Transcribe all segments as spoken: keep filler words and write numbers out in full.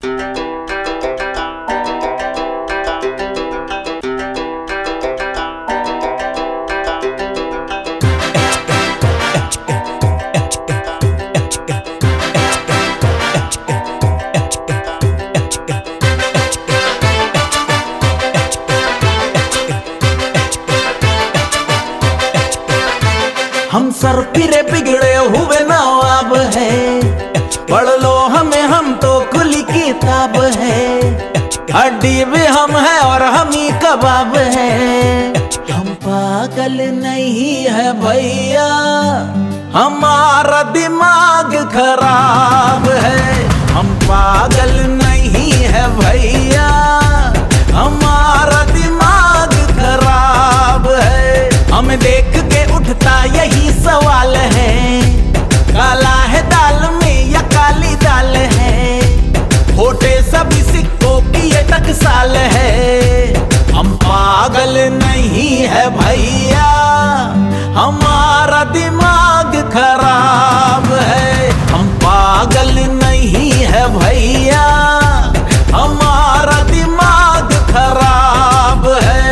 हम सर फिरे बिगड़े हुए नवाब है, पढ़ लो हमें हम तो खुली किताब है। हड्डी भी हम है और हम ही कबाब है। हम पागल नहीं है भैया, हमारा दिमाग खराब है। हम पागल नहीं है भैया, हमारा दिमाग खराब है। हमें देख के उठता यही सवाल है, काला है दाल में या काली दाल है। होटे सभी सिक्कों की ये टकसाल है। हम पागल नहीं है भैया, हमारा दिमाग खराब है। हम पागल नहीं है भैया, हमारा दिमाग खराब है।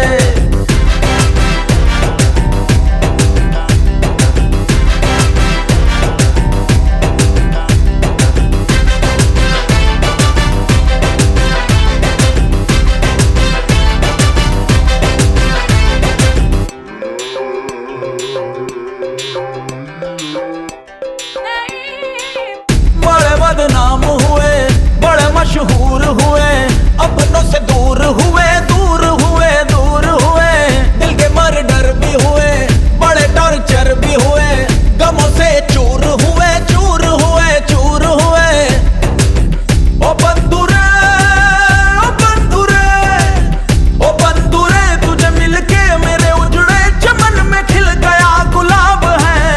बदनाम हुए, बड़े मशहूर हुए, अपनों से दूर हुए, दूर हुए, दूर हुए। दिल के मर्डर भी हुए, बड़े टॉर्चर भी हुए, गमों से चूर हुए, चूर हुए, चूर हुए। ओ बंदूरे, ओ बंदूरे, ओ बंदूरे, तुझे मिलके मेरे उजड़े चमन में खिल गया गुलाब है।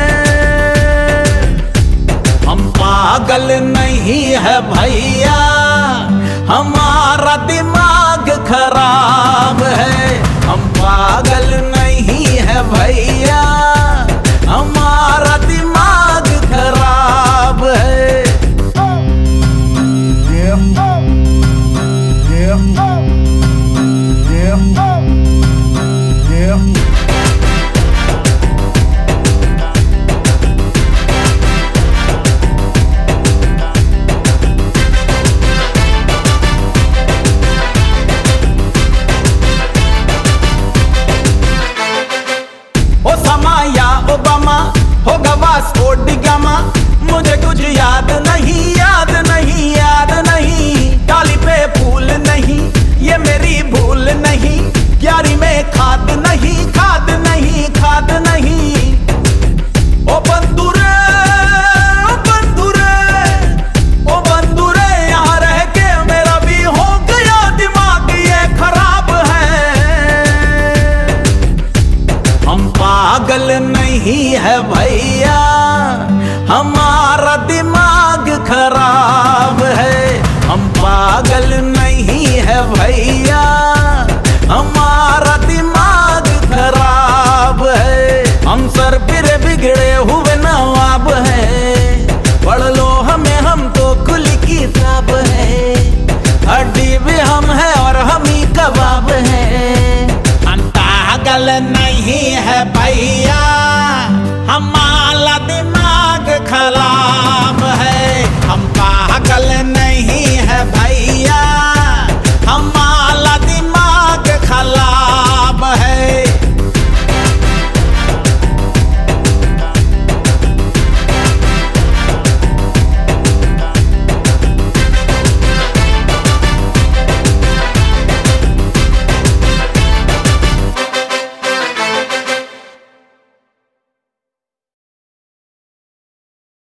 हम पागल नहीं है भैया, हमारा दिमाग खराब है। हम पागल नहीं है भैया,